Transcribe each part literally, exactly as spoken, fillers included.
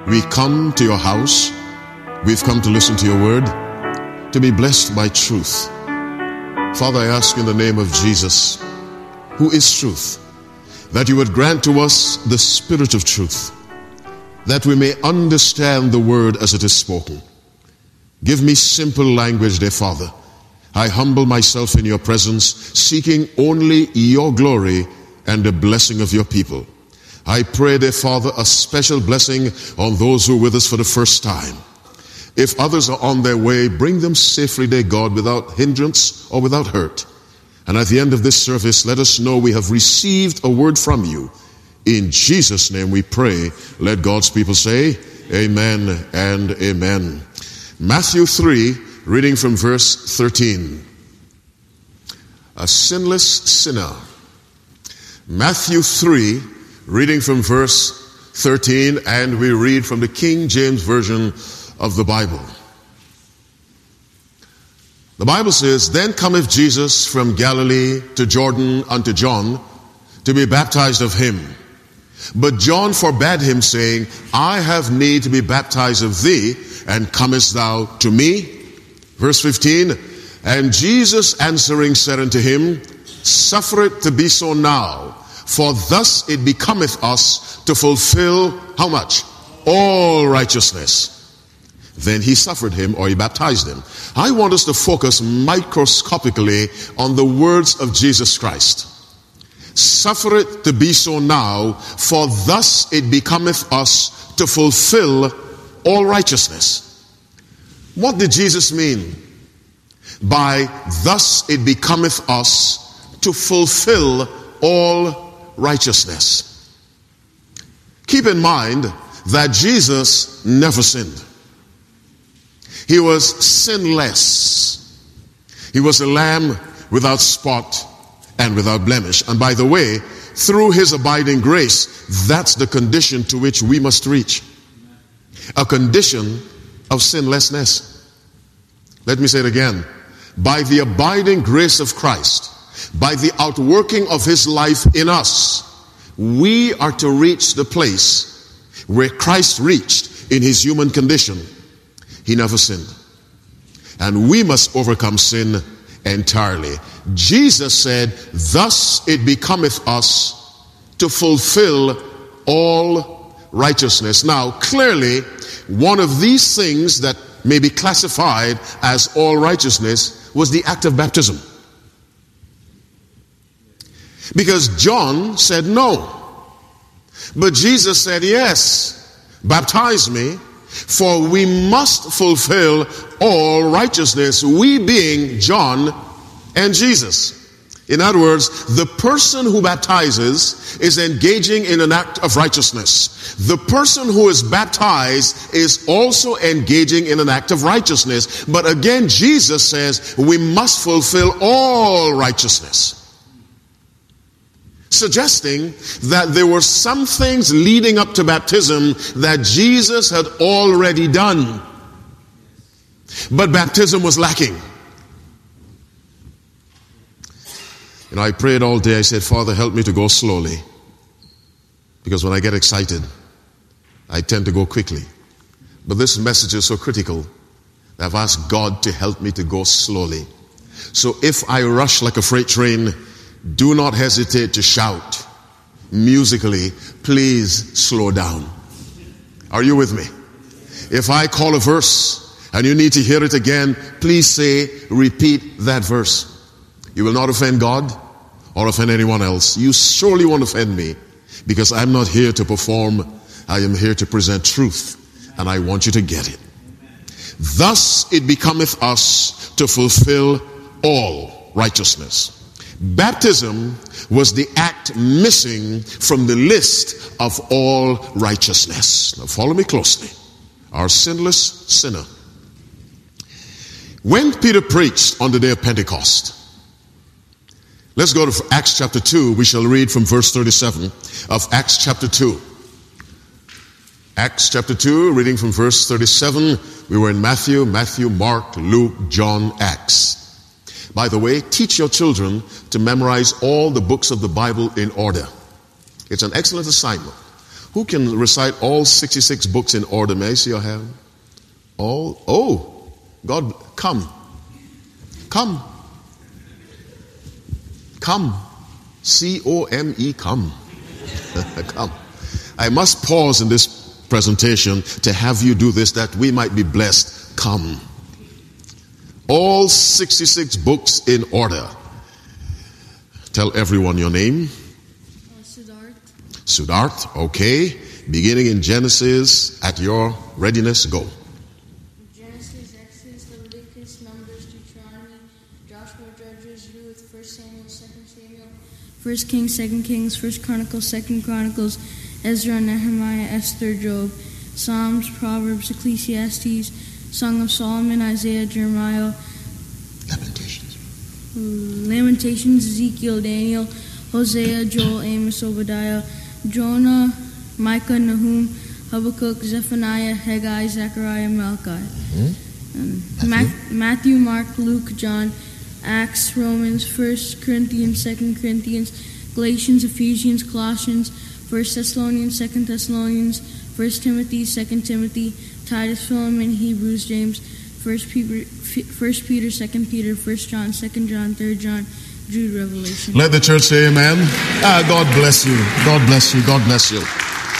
We come to your house. We've come to listen to your word, to be blessed by truth. Father, I ask in the name of Jesus, who is truth, that you would grant to us the spirit of truth, that we may understand the word as it is spoken. Give me simple language, dear Father. I humble myself in your presence, seeking only your glory and the blessing of your people. I pray, dear Father, a special blessing on those who are with us for the first time. If others are on their way, bring them safely, dear God, without hindrance or without hurt. And at the end of this service, let us know we have received a word from you. In Jesus' name we pray. Let God's people say, amen and amen. Matthew three, reading from verse thirteen. A sinless sinner. Matthew three, reading from verse thirteen, and we read from the King James Version of the Bible. The Bible says, Then cometh Jesus from Galilee to Jordan unto John to be baptized of him. But John forbade him, saying, I have need to be baptized of thee, and comest thou to me? Verse fifteen, And Jesus answering said unto him, Suffer it to be so now, for thus it becometh us to fulfill, how much? All righteousness. Then he suffered him, or he baptized him. I want us to focus microscopically on the words of Jesus Christ. Suffer it to be so now, for thus it becometh us to fulfill all righteousness. What did Jesus mean by thus it becometh us to fulfill all righteousness? Keep in mind that Jesus never sinned. He was sinless. He was a lamb without spot and without blemish. And by the way, through his abiding grace, that's the condition to which we must reach. A condition of sinlessness. Let me say it again. By the abiding grace of Christ, by the outworking of his life in us, we are to reach the place where Christ reached in his human condition. He never sinned. And we must overcome sin entirely. Jesus said, Thus it becometh us to fulfill all righteousness. Now, clearly, one of these things that may be classified as all righteousness was the act of baptism. Because John said no. But Jesus said, yes, baptize me, for we must fulfill all righteousness, we being John and Jesus. In other words, the person who baptizes is engaging in an act of righteousness. The person who is baptized is also engaging in an act of righteousness. But again, Jesus says we must fulfill all righteousness, suggesting that there were some things leading up to baptism that Jesus had already done. But baptism was lacking. You know, I prayed all day. I said, Father, help me to go slowly. Because when I get excited, I tend to go quickly. But this message is so critical that I've asked God to help me to go slowly. So if I rush like a freight train, do not hesitate to shout musically, please slow down. Are you with me? If I call a verse and you need to hear it again, please say, repeat that verse. You will not offend God or offend anyone else. You surely won't offend me, because I'm not here to perform. I am here to present truth, and I want you to get it. Thus it becometh us to fulfill all righteousness. Baptism was the act missing from the list of all righteousness. Now follow me closely. Our sinless sinner. When Peter preached on the day of Pentecost, let's go to Acts chapter two. We shall read from verse thirty-seven of Acts chapter two. Acts chapter two, reading from verse thirty-seven. We were in Matthew, Matthew, Mark, Luke, John, Acts. By the way, teach your children to memorize all the books of the Bible in order. It's an excellent assignment. Who can recite all sixty-six books in order? May I see your hand? All? Oh, God, come. Come. Come. C O M E, come. Come. I must pause in this presentation to have you do this that we might be blessed. Come. All sixty-six books in order. Tell everyone your name. Uh, Siddharth. Siddharth, okay. Beginning in Genesis, at your readiness, go. Genesis, Exodus, Leviticus, Numbers, Deuteronomy, Joshua, Judges, Ruth, First Samuel, Second Samuel, First Kings, Second Kings, First Chronicles, Second Chronicles, Ezra, Nehemiah, Esther, Job, Psalms, Proverbs, Ecclesiastes, Song of Solomon, Isaiah, Jeremiah, Lamentations. Lamentations, Ezekiel, Daniel, Hosea, Joel, Amos, Obadiah, Jonah, Micah, Nahum, Habakkuk, Zephaniah, Haggai, Zechariah, Malachi. Mm-hmm. Um, Matthew. Ma- Matthew, Mark, Luke, John, Acts, Romans, First Corinthians, Second Corinthians, Galatians, Ephesians, Colossians, First Thessalonians, Second Thessalonians, First Timothy, Second Timothy, Titus, Philemon, Hebrews, James, First Peter, First Peter, Second Peter, First John, Second John, Third John, Jude, Revelation. Let the church say amen. Ah, God bless you. God bless you. God bless you.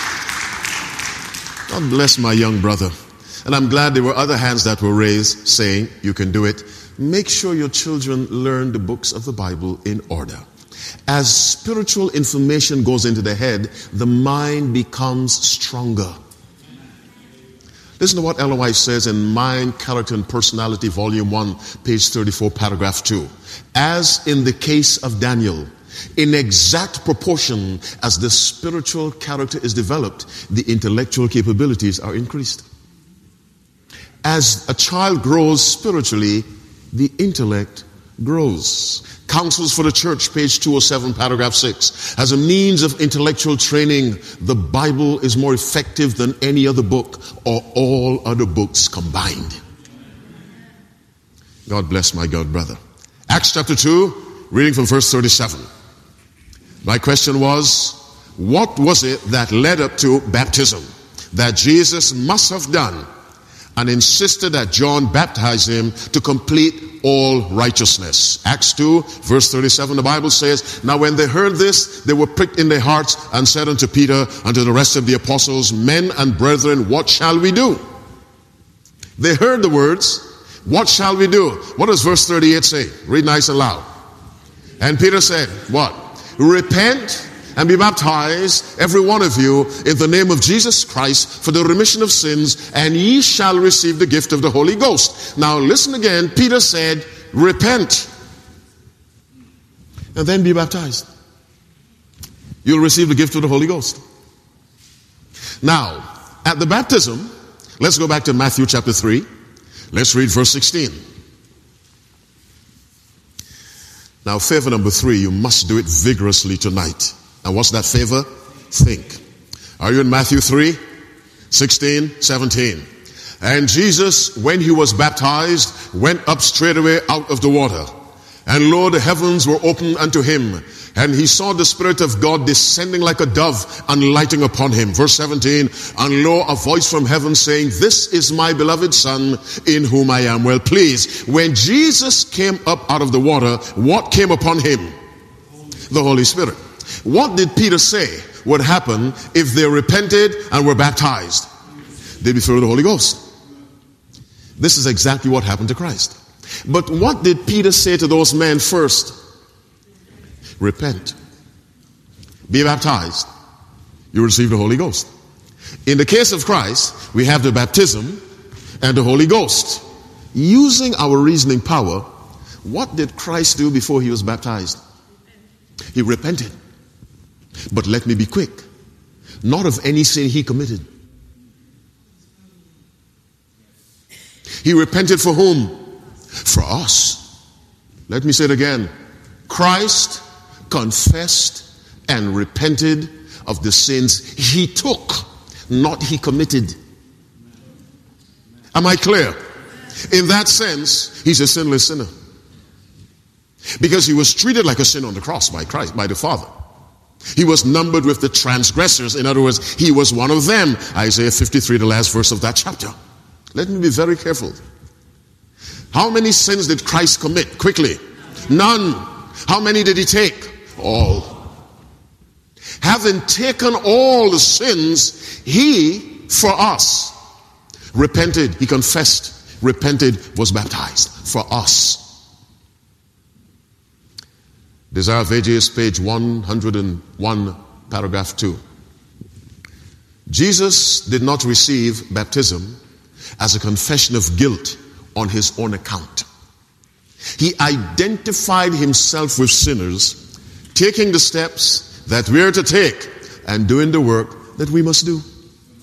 God bless my young brother. And I'm glad there were other hands that were raised saying, you can do it. Make sure your children learn the books of the Bible in order. As spiritual information goes into the head, the mind becomes stronger. Listen to what Ellen White says in Mind, Character, and Personality, Volume one, page thirty-four, paragraph two. As in the case of Daniel, in exact proportion as the spiritual character is developed, the intellectual capabilities are increased. As a child grows spiritually, the intellect grows. Counsels for the Church, page two oh seven, paragraph six. As a means of intellectual training, the Bible is more effective than any other book or all other books combined. God bless my God brother. Acts chapter two, reading from verse thirty-seven. My question was, what was it that led up to baptism that Jesus must have done and insisted that John baptize him to complete all righteousness? Acts two, verse thirty-seven, the Bible says, now when they heard this, they were pricked in their hearts and said unto Peter and to the rest of the apostles, men and brethren, what shall we do? They heard the words, what shall we do? What does verse thirty-eight say? Read nice and loud. And Peter said, what? Repent and be baptized, every one of you, in the name of Jesus Christ for the remission of sins, and ye shall receive the gift of the Holy Ghost. Now listen again. Peter said, repent and then be baptized. You'll receive the gift of the Holy Ghost. Now, at the baptism, let's go back to Matthew chapter three. Let's read verse sixteen. Now, favor number three, you must do it vigorously tonight. And what's that favor? Think. Are you in Matthew three, sixteen, seventeen? And Jesus, when he was baptized, went up straightway out of the water. And lo, the heavens were opened unto him. And he saw the Spirit of God descending like a dove and lighting upon him. Verse seventeen, and lo, a voice from heaven saying, this is my beloved Son, in whom I am well pleased. When Jesus came up out of the water, what came upon him? The Holy Spirit. What did Peter say would happen if they repented and were baptized? They'd be filled with the Holy Ghost. This is exactly what happened to Christ. But what did Peter say to those men first? Repent. Be baptized. You receive the Holy Ghost. In the case of Christ, we have the baptism and the Holy Ghost. Using our reasoning power, what did Christ do before he was baptized? He repented. But let me be quick. Not of any sin he committed. He repented for whom? For us. Let me say it again. Christ confessed and repented of the sins he took, not he committed. Am I clear? In that sense, he's a sinless sinner. Because he was treated like a sinner on the cross by Christ, by the Father. He was numbered with the transgressors. In other words, he was one of them. Isaiah fifty-three, the last verse of that chapter. Let me be very careful. How many sins did Christ commit? Quickly. None. How many did he take? All. Having taken all the sins, he, for us, repented. He confessed, repented, was baptized. For us. Desire of Ages, page one hundred one, paragraph two. Jesus did not receive baptism as a confession of guilt on his own account. He identified himself with sinners, taking the steps that we're to take and doing the work that we must do.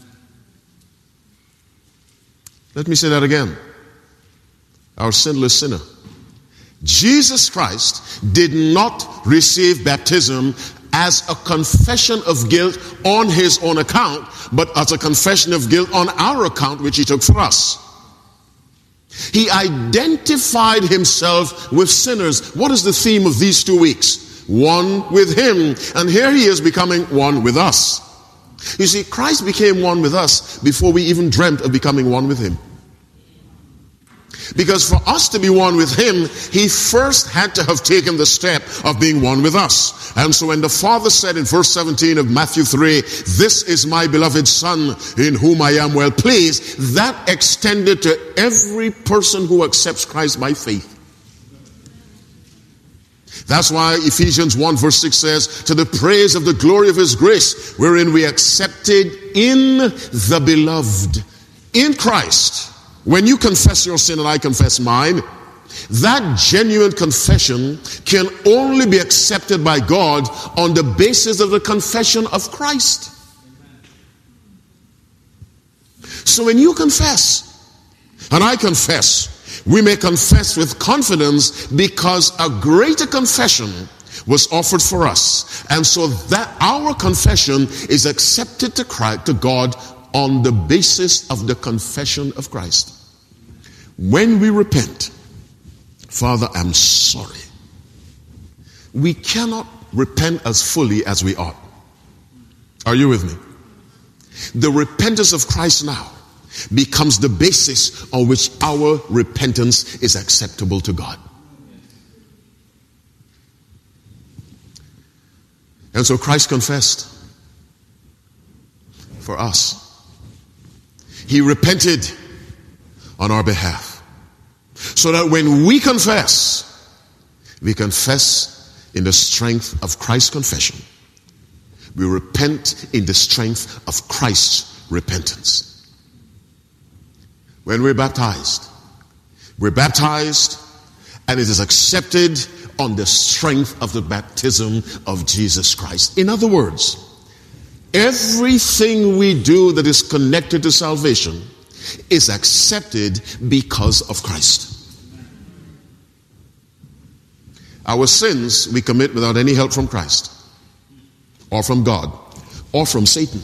Let me say that again. Our sinless sinner. Jesus Christ did not receive baptism as a confession of guilt on his own account, but as a confession of guilt on our account, which he took for us. He identified himself with sinners. What is the theme of these two weeks? One with him. And here he is becoming one with us. You see, Christ became one with us before we even dreamt of becoming one with him. Because for us to be one with him, he first had to have taken the step of being one with us. And so when the Father said in verse seventeen of Matthew three, "This is my beloved Son in whom I am well pleased," that extended to every person who accepts Christ by faith. That's why Ephesians one verse six says, "To the praise of the glory of his grace, wherein we accepted in the beloved." In Christ. When you confess your sin and I confess mine, that genuine confession can only be accepted by God on the basis of the confession of Christ. So when you confess, and I confess, we may confess with confidence because a greater confession was offered for us. And so that our confession is accepted to Christ, to God, on the basis of the confession of Christ. When we repent, "Father, I'm sorry," we cannot repent as fully as we ought. Are you with me? The repentance of Christ now becomes the basis on which our repentance is acceptable to God. And so Christ confessed for us. He repented on our behalf. So that when we confess, we confess in the strength of Christ's confession. We repent in the strength of Christ's repentance. When we're baptized, we're baptized and it is accepted on the strength of the baptism of Jesus Christ. In other words, everything we do that is connected to salvation is accepted because of Christ. Our sins we commit without any help from Christ, or from God, or from Satan.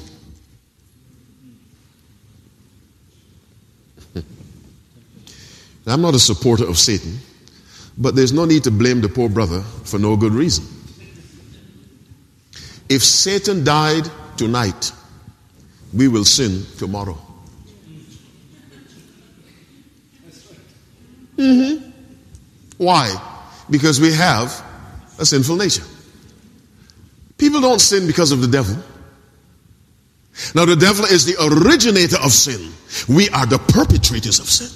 I'm not a supporter of Satan, but there's no need to blame the poor brother for no good reason. If Satan died tonight, we will sin tomorrow. Mm-hmm. Why? Because we have a sinful nature. People don't sin because of the devil. Now, the devil is the originator of sin. We are the perpetrators of sin.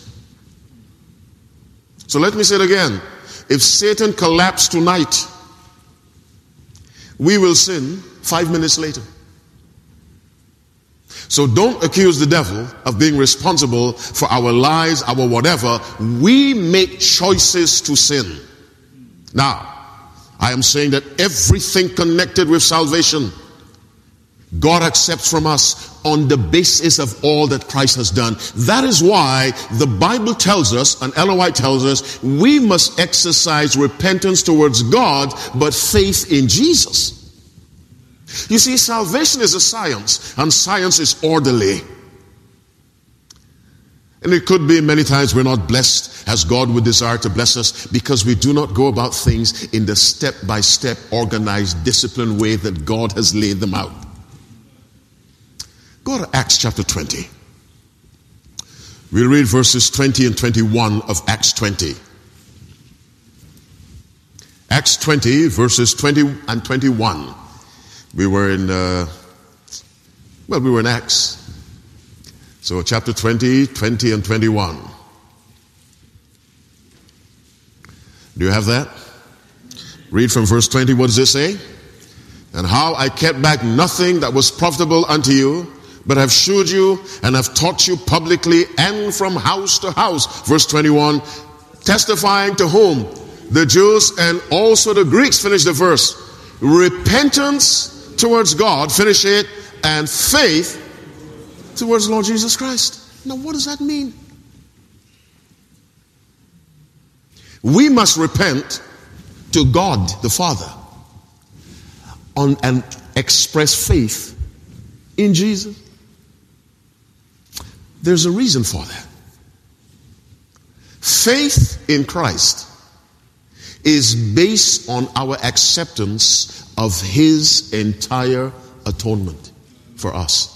So let me say it again. If Satan collapsed tonight, we will sin five minutes later. So don't accuse the devil of being responsible for our lives, our whatever. We make choices to sin. Now, I am saying that everything connected with salvation, God accepts from us on the basis of all that Christ has done. That is why the Bible tells us, and Ellen White tells us, we must exercise repentance towards God, but faith in Jesus. You see, salvation is a science, and science is orderly. And it could be many times we're not blessed as God would desire to bless us because we do not go about things in the step-by-step, organized, disciplined way that God has laid them out. Go to Acts chapter twenty. We'll read verses twenty and twenty-one of Acts twenty. Acts twenty, verses twenty and twenty-one. We were in, uh, well, we were in Acts. So chapter twenty, twenty and twenty-one. Do you have that? Read from verse twenty. What does it say? And how I kept back nothing that was profitable unto you, but have shewed you and have taught you publicly and from house to house. Verse twenty-one, testifying to whom? The Jews and also the Greeks. Finish the verse. Repentance towards God, finish it, and faith towards Lord Jesus Christ. Now what does that mean? We must repent to God the Father on, and express faith in Jesus. There's a reason for that. Faith in Christ is based on our acceptance of His entire atonement for us.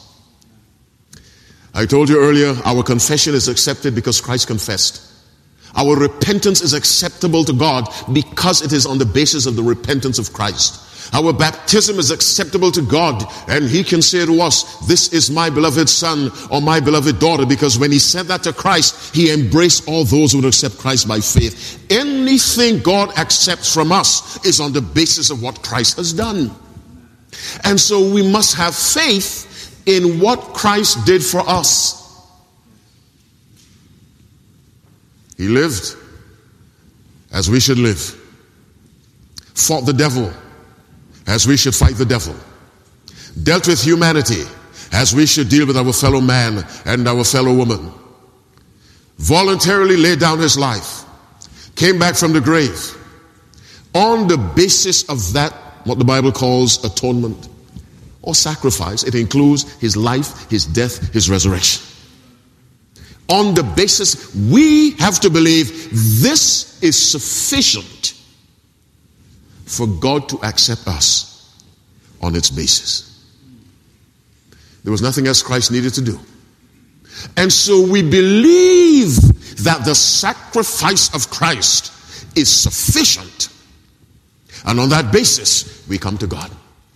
I told you earlier, our confession is accepted because Christ confessed. Our repentance is acceptable to God because it is on the basis of the repentance of Christ. Our baptism is acceptable to God, and He can say to us, this is my beloved son or my beloved daughter, because when He said that to Christ, He embraced all those who would accept Christ by faith. Anything God accepts from us is on the basis of what Christ has done. And so we must have faith in what Christ did for us. He lived as we should live, fought the devil as we should fight the devil, dealt with humanity as we should deal with our fellow man and our fellow woman, voluntarily laid down His life, came back from the grave on the basis of that, what the Bible calls atonement or sacrifice. It includes His life, His death, His resurrection. On the basis, we have to believe this is sufficient for God to accept us on its basis. There was nothing else Christ needed to do. And so we believe that the sacrifice of Christ is sufficient. And on that basis, we come to God.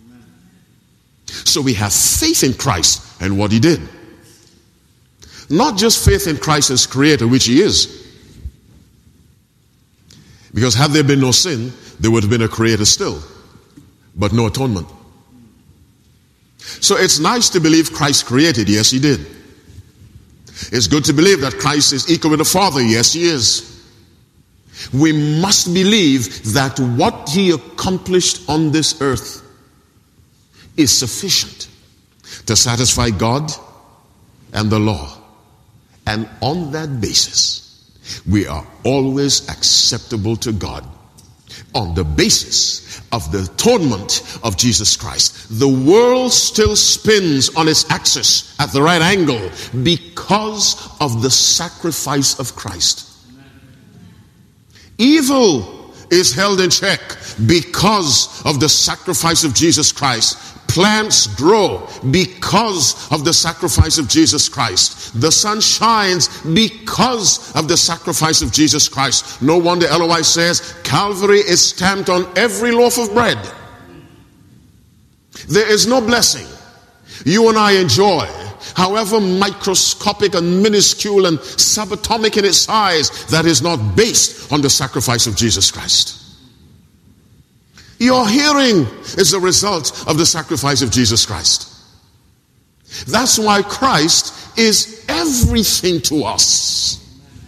So we have faith in Christ and what He did. Not just faith in Christ as Creator, which He is. Because had there been no sin, there would have been a Creator still, but no atonement. So it's nice to believe Christ created. Yes, He did. It's good to believe that Christ is equal with the Father. Yes, He is. We must believe that what He accomplished on this earth is sufficient to satisfy God and the law. And on that basis, we are always acceptable to God on the basis of the atonement of Jesus Christ. The world still spins on its axis at the right angle because of the sacrifice of Christ. Evil is held in check because of the sacrifice of Jesus Christ. Plants grow because of the sacrifice of Jesus Christ. The sun shines because of the sacrifice of Jesus Christ. No wonder L O I says Calvary is stamped on every loaf of bread. There is no blessing you and I enjoy, however microscopic and minuscule and subatomic in its size, that is not based on the sacrifice of Jesus Christ. Your hearing is a result of the sacrifice of Jesus Christ. That's why Christ is everything to us.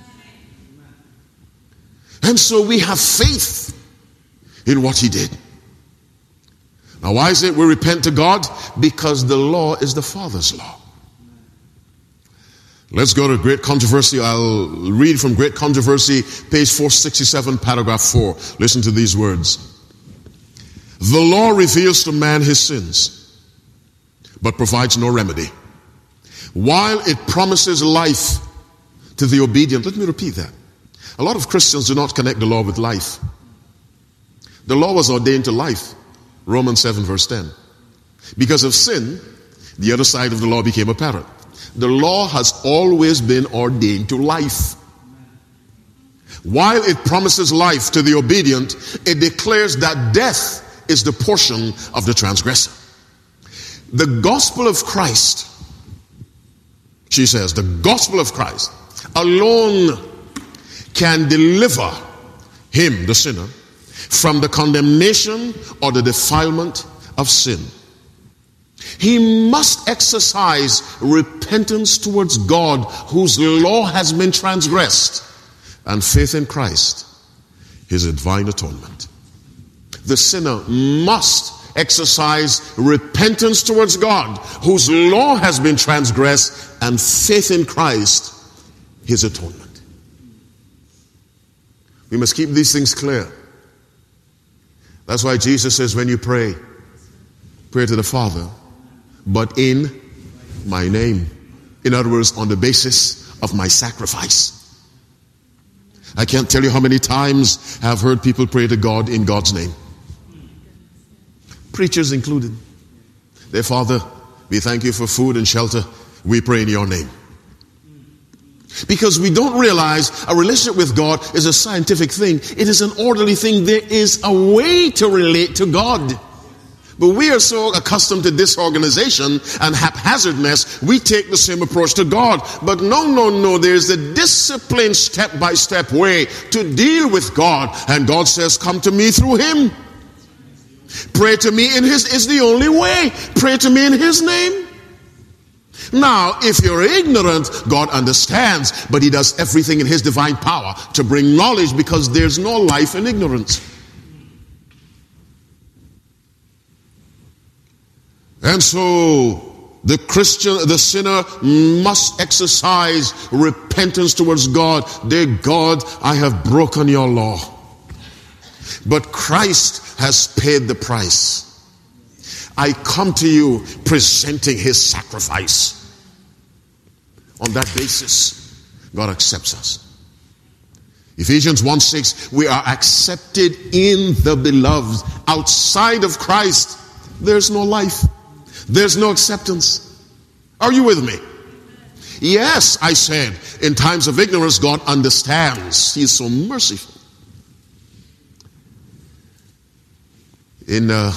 And so we have faith in what He did. Now, why is it we repent to God? Because the law is the Father's law. Let's go to Great Controversy. I'll read from Great Controversy, page four sixty-seven, paragraph four. Listen to these words. The law reveals to man his sins, but provides no remedy. While it promises life to the obedient. Let me repeat that. A lot of Christians do not connect the law with life. The law was ordained to life. Romans seven verse ten. Because of sin, the other side of the law became apparent. The law has always been ordained to life. While it promises life to the obedient, it declares that death is the portion of the transgressor. The gospel of Christ, she says, the gospel of Christ alone can deliver him, the sinner, from the condemnation or the defilement of sin. He must exercise repentance towards God, whose law has been transgressed, and faith in Christ, his divine atonement. The sinner must exercise repentance towards God, whose law has been transgressed, and faith in Christ, his atonement. We must keep these things clear. That's why Jesus says, when you pray, pray to the Father, but in my name. In other words, on the basis of my sacrifice. I can't tell you how many times I've heard people pray to God in God's name. Preachers included. Their Father, we thank you for food and shelter. We pray in your name. Because we don't realize a relationship with God is a scientific thing. It is an orderly thing. There is a way to relate to God. But we are so accustomed to disorganization and haphazardness, we take the same approach to God. But no, no, no, there's a disciplined step-by-step way to deal with God. And God says, come to me through him. Pray to me in his, is the only way. Pray to me in his name. Now, if you're ignorant, God understands, but he does everything in his divine power to bring knowledge, because there's no life in ignorance. And so, the Christian, the sinner must exercise repentance towards God. Dear God, I have broken your law. But Christ has paid the price. I come to you presenting his sacrifice. On that basis, God accepts us. Ephesians one six, we are accepted in the beloved. Outside of Christ, there's no life. There's no acceptance. Are you with me? Yes, I said, in times of ignorance, God understands. He is so merciful. In uh,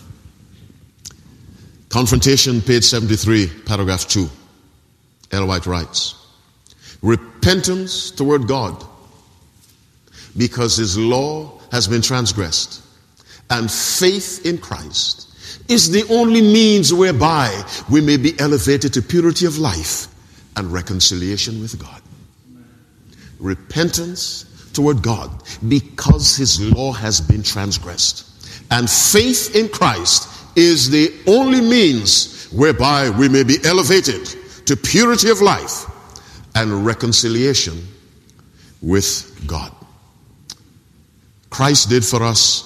Confrontation, page seventy-three, paragraph two, Ellen White writes, repentance toward God, because his law has been transgressed, and faith in Christ is the only means whereby we may be elevated to purity of life and reconciliation with God. Repentance toward God, because his law has been transgressed, and faith in Christ is the only means whereby we may be elevated to purity of life and reconciliation with God. Christ did for us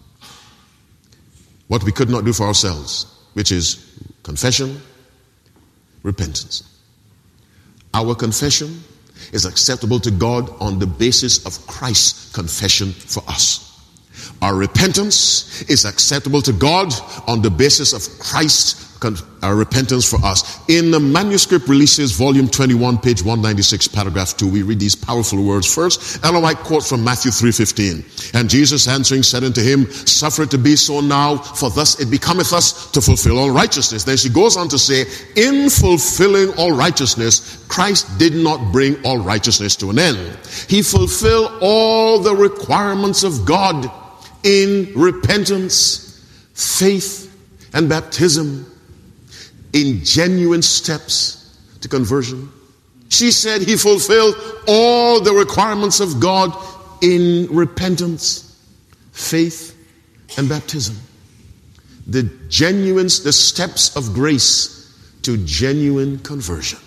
what we could not do for ourselves, which is confession, repentance. Our confession is acceptable to God on the basis of Christ's confession for us. Our repentance is acceptable to God on the basis of Christ's uh, repentance for us. In the Manuscript Releases, volume twenty-one, page one ninety-six, paragraph two, we read these powerful words. First, Ellen White quotes from Matthew three fifteen. And Jesus answering said unto him, suffer it to be so now, for thus it becometh us to fulfill all righteousness. Then she goes on to say, in fulfilling all righteousness, Christ did not bring all righteousness to an end. He fulfilled all the requirements of God in repentance, faith, and baptism, in genuine steps to conversion. She said he fulfilled all the requirements of God in repentance, faith, and baptism. The genuine, the steps of grace to genuine conversion.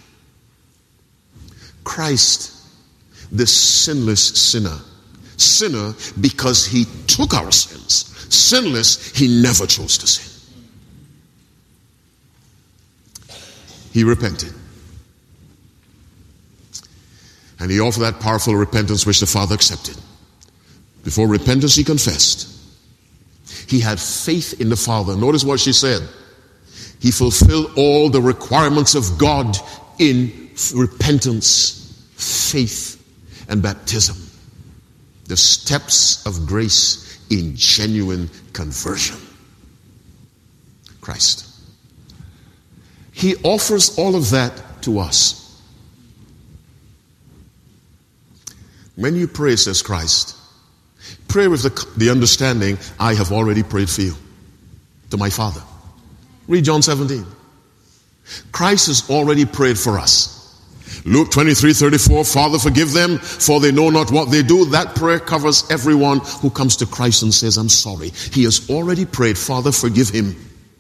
Christ, the sinless sinner. Sinner because he took our sins. Sinless, he never chose to sin. He repented. And he offered that powerful repentance which the Father accepted. Before repentance, he confessed. He had faith in the Father. Notice what she said. He fulfilled all the requirements of God in repentance, faith, and baptism. The steps of grace in genuine conversion. Christ. He offers all of that to us. When you pray, says Christ, pray with the, the understanding, I have already prayed for you, to my Father. Read John seventeen. Christ has already prayed for us. Luke twenty-three thirty-four, Father, forgive them, for they know not what they do. That prayer covers everyone who comes to Christ and says, I'm sorry. He has already prayed, Father, forgive him.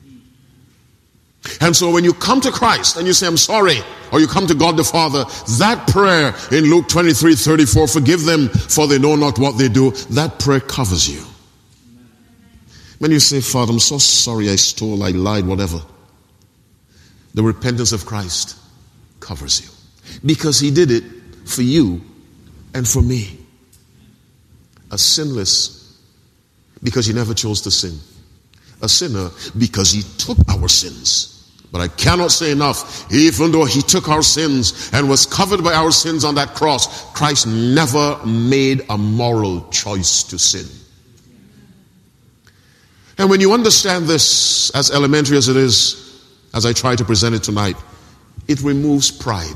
And so when you come to Christ and you say, I'm sorry, or you come to God the Father, that prayer in Luke twenty-three thirty-four, forgive them, for they know not what they do, that prayer covers you. When you say, Father, I'm so sorry I stole, I lied, whatever, the repentance of Christ covers you. Because he did it for you and for me. A sinless, because he never chose to sin. A sinner, because he took our sins. But I cannot say enough, even though he took our sins and was covered by our sins on that cross, Christ never made a moral choice to sin. And when you understand this, as elementary as it is, as I try to present it tonight, it removes pride.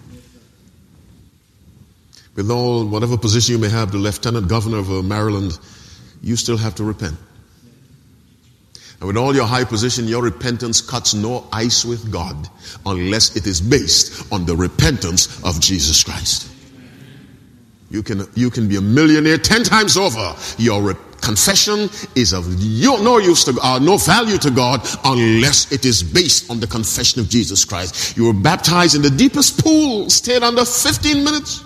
With all, whatever position you may have, the Lieutenant Governor of uh, Maryland, you still have to repent. And with all your high position, your repentance cuts no ice with God unless it is based on the repentance of Jesus Christ. You can, you can be a millionaire ten times over. Your re- confession is of no use to uh, no value to God unless it is based on the confession of Jesus Christ. You were baptized in the deepest pool, stayed under fifteen minutes,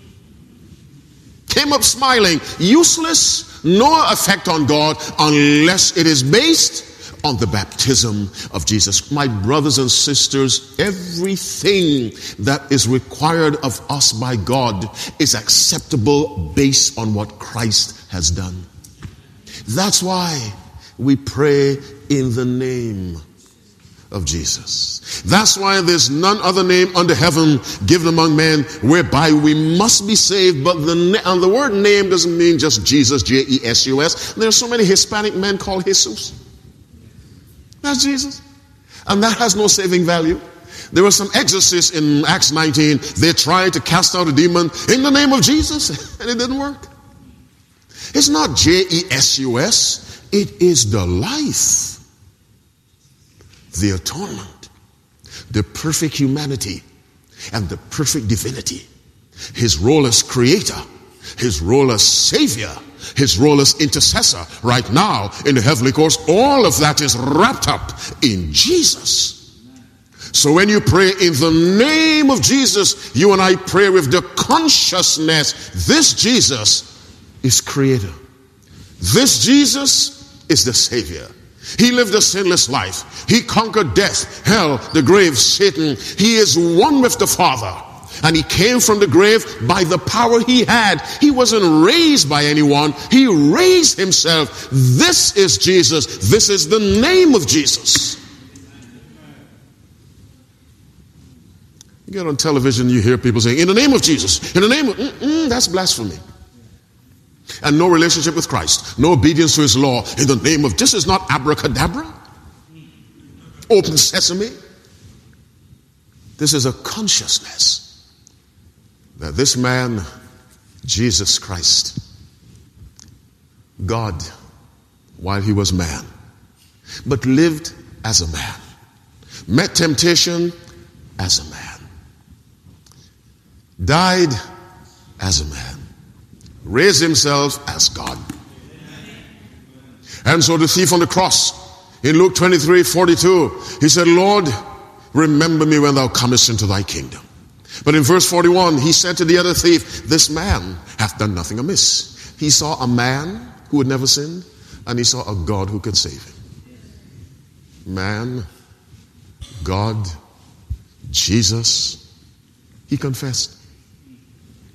came up smiling, useless, no effect on God unless it is based on the baptism of Jesus. My brothers and sisters, everything that is required of us by God is acceptable based on what Christ has done. That's why we pray in the name of Jesus. That's why there's none other name under heaven given among men whereby we must be saved. But the, and the word name doesn't mean just Jesus, J E S U S. There are so many Hispanic men called Jesus. That's Jesus. And that has no saving value. There were some exorcists in Acts nineteen. They tried to cast out a demon in the name of Jesus, and it didn't work. It's not J E S U S. It is the life, the atonement, the perfect humanity, and the perfect divinity. His role as creator, his role as savior, his role as intercessor right now in the heavenly courts, all of that is wrapped up in Jesus. So when you pray in the name of Jesus, you and I pray with the consciousness, this Jesus is creator. This Jesus is the savior. He lived a sinless life. He conquered death, hell, the grave, Satan. He is one with the Father. And he came from the grave by the power he had. He wasn't raised by anyone. He raised himself. This is Jesus. This is the name of Jesus. You get on television, you hear people saying, in the name of Jesus. In the name of, mm-mm, that's blasphemy. And no relationship with Christ. No obedience to his law. In the name of, this is not abracadabra. Open sesame. This is a consciousness that this man, Jesus Christ, God, while he was man, but lived as a man, met temptation as a man, died as a man, raised himself as God. And so the thief on the cross, in Luke twenty-three forty-two, he said, Lord, remember me when thou comest into thy kingdom. But in verse forty-one, he said to the other thief, this man hath done nothing amiss. He saw a man who had never sinned, and he saw a God who could save him. Man, God, Jesus, he confessed.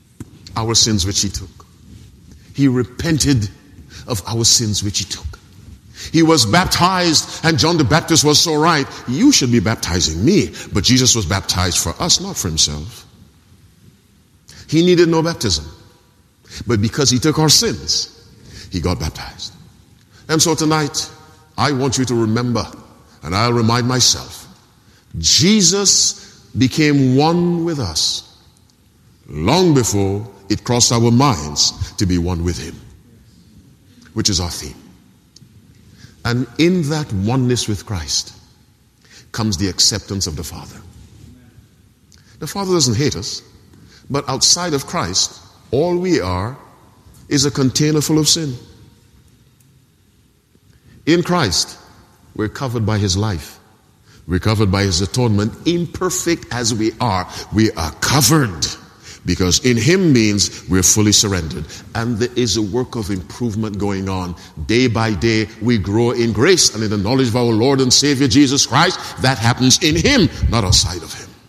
our sins which he took. He repented of our sins which he took. He was baptized, and John the Baptist was so right. You should be baptizing me. But Jesus was baptized for us, not for himself. He needed no baptism. But because he took our sins, he got baptized. And so tonight, I want you to remember, and I'll remind myself, Jesus became one with us long before it crossed our minds to be one with him, which is our theme. And in that oneness with Christ comes the acceptance of the Father. The Father doesn't hate us, but outside of Christ, all we are is a container full of sin. In Christ, we're covered by his life. We're covered by his atonement. Imperfect as we are, we are covered. Because in him means we're fully surrendered. And there is a work of improvement going on. Day by day, we grow in grace and in the knowledge of our Lord and Savior Jesus Christ. That happens in him, not outside of him.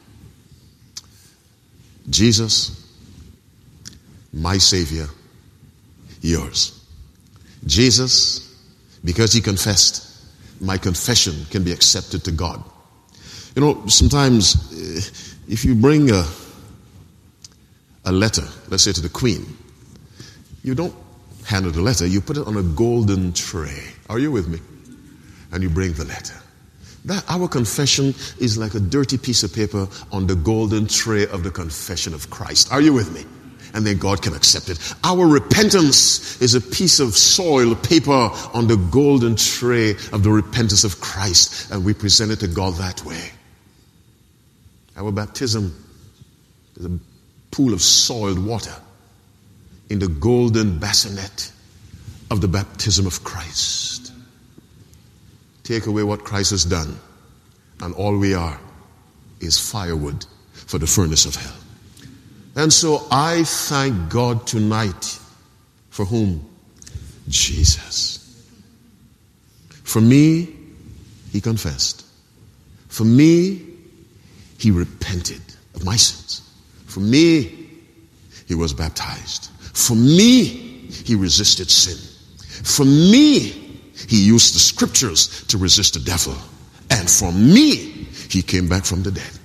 Jesus, my Savior, yours. Jesus, because he confessed, my confession can be accepted to God. You know, sometimes if you bring a a letter, let's say to the Queen, you don't hand her the letter, you put it on a golden tray. Are you with me? And you bring the letter. That our confession is like a dirty piece of paper on the golden tray of the confession of Christ. Are you with me? And then God can accept it. Our repentance is a piece of soiled paper on the golden tray of the repentance of Christ, and we present it to God that way. Our baptism is a pool of soiled water in the golden bassinet of the baptism of Christ. Take away what Christ has done, and all we are is firewood for the furnace of hell. And so I thank God tonight for whom? Jesus. For me, he confessed. For me, he repented of my sins. For me, he was baptized. For me, he resisted sin. For me, he used the scriptures to resist the devil. And for me, he came back from the dead.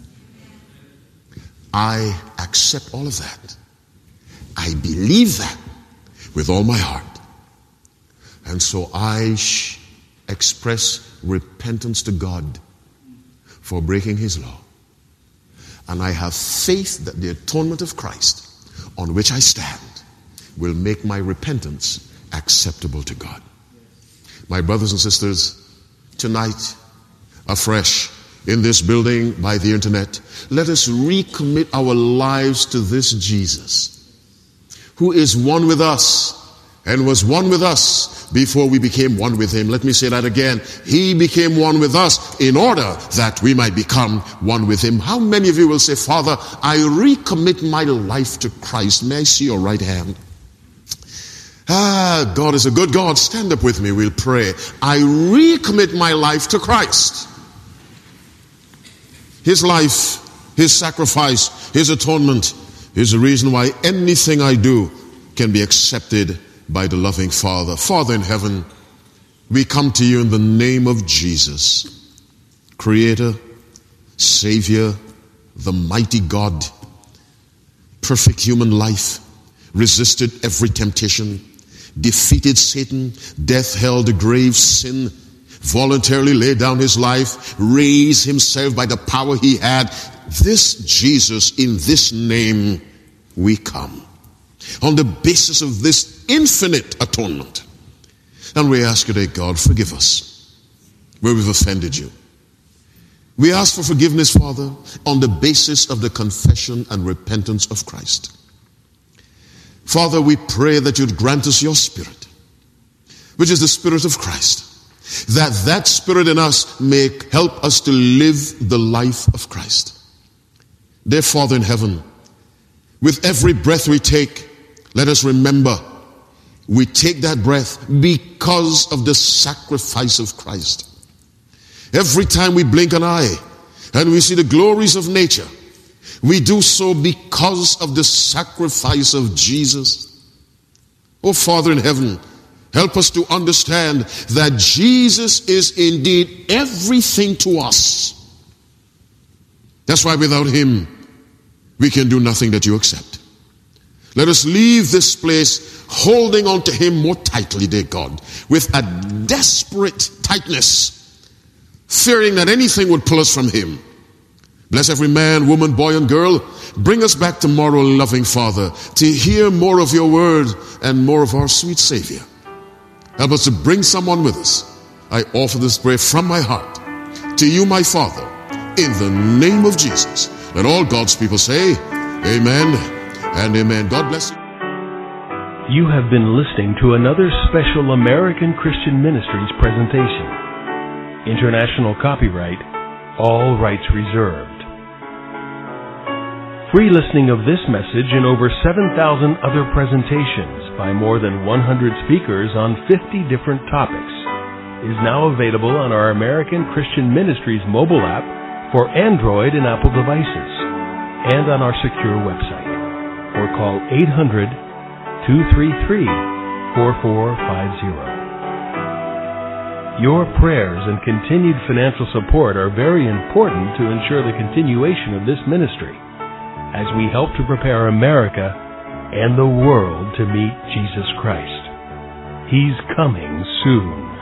I accept all of that. I believe that with all my heart. And so I sh- express repentance to God for breaking his law. And I have faith that the atonement of Christ, on which I stand, will make my repentance acceptable to God. My brothers and sisters, tonight, afresh, in this building, by the internet, let us recommit our lives to this Jesus, who is one with us and was one with us before we became one with him. Let me say that again. He became one with us in order that we might become one with him. How many of you will say, Father, I recommit my life to Christ? May I see your right hand? Ah, God is a good God. Stand up with me. We'll pray. I recommit my life to Christ. His life, his sacrifice, his atonement is the reason why anything I do can be accepted by the loving Father. Father in heaven, we come to you in the name of Jesus, Creator, Savior, the mighty God, perfect human life, resisted every temptation, defeated Satan, death, hell, the grave, sin, voluntarily laid down his life, raised himself by the power he had. This Jesus, in this name, we come. On the basis of this infinite atonement. And we ask you today, God, forgive us where we've offended you. We ask for forgiveness, Father, on the basis of the confession and repentance of Christ. Father, we pray that you'd grant us your Spirit, which is the Spirit of Christ, that that Spirit in us may help us to live the life of Christ. Dear Father in heaven, with every breath we take, let us remember we take that breath because of the sacrifice of Christ. Every time we blink an eye and we see the glories of nature, We do so because of the sacrifice of Jesus. Oh, Father in heaven, help us to understand that Jesus is indeed everything to us. That's why without him, we can do nothing that you accept. Let us leave this place holding on to him more tightly, dear God, with a desperate tightness, fearing that anything would pull us from him. Bless every man, woman, boy, and girl. Bring us back tomorrow, loving Father, to hear more of your word and more of our sweet Savior. Help us to bring someone with us. I offer this prayer from my heart to you, my Father, in the name of Jesus. Let all God's people say, amen and amen. God bless you. You have been listening to another special American Christian Ministries presentation. International copyright, all rights reserved. Free listening of this message and over seven thousand other presentations by more than one hundred speakers on fifty different topics is now available on our American Christian Ministries mobile app for Android and Apple devices and on our secure website, or call eight hundred, two three three, four four five zero. Your prayers and continued financial support are very important to ensure the continuation of this ministry as we help to prepare America and the world to meet Jesus Christ. He's coming soon.